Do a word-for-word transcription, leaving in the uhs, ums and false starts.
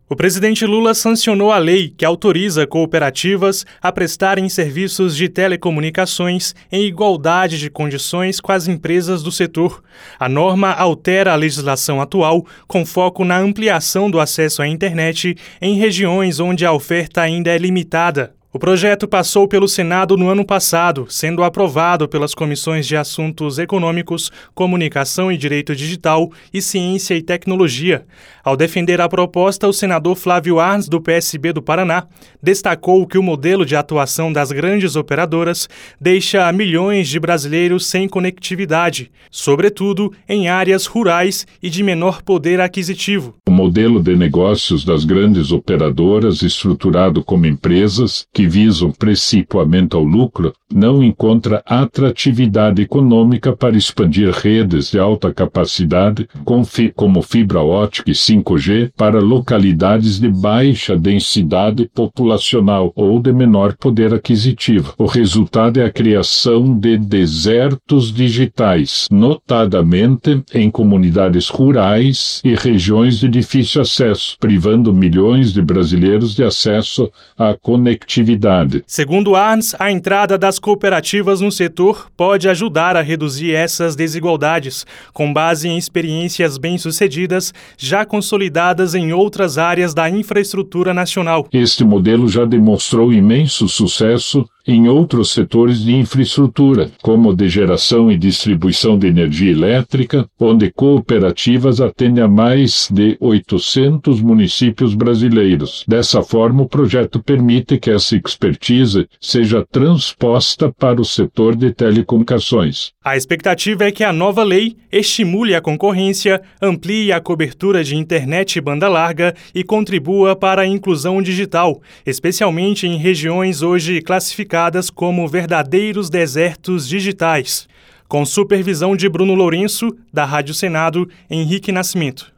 O presidente Lula sancionou a lei que autoriza cooperativas a prestarem serviços de telecomunicações em igualdade de condições com as empresas do setor. A norma altera a legislação atual com foco na ampliação do acesso à internet em regiões onde a oferta ainda é limitada. O projeto passou pelo Senado no ano passado, sendo aprovado pelas comissões de Assuntos Econômicos, Comunicação e Direito Digital e Ciência e Tecnologia. Ao defender a proposta, o senador Flávio Arns, do P S B do Paraná, destacou que o modelo de atuação das grandes operadoras deixa milhões de brasileiros sem conectividade, sobretudo em áreas rurais e de menor poder aquisitivo. O modelo de negócios das grandes operadoras, estruturado como empresas que visam principalmente ao lucro, não encontra atratividade econômica para expandir redes de alta capacidade como fibra ótica e cinco G para localidades de baixa densidade populacional ou de menor poder aquisitivo. O resultado é a criação de desertos digitais, notadamente em comunidades rurais e regiões de difícil acesso, privando milhões de brasileiros de acesso à conectividade. Segundo Arns, a entrada das cooperativas no setor pode ajudar a reduzir essas desigualdades, com base em experiências bem-sucedidas já consolidadas em outras áreas da infraestrutura nacional. Este modelo já demonstrou imenso sucesso em outros setores de infraestrutura, como de geração e distribuição de energia elétrica, onde cooperativas atendem a mais de oitocentos municípios brasileiros. Dessa forma, o projeto permite que essa expertise seja transposta para o setor de telecomunicações. A expectativa é que a nova lei estimule a concorrência, amplie a cobertura de internet banda larga e contribua para a inclusão digital, especialmente em regiões hoje classificadas como verdadeiros desertos digitais. Com supervisão de Bruno Lourenço, da Rádio Senado, Henrique Nascimento.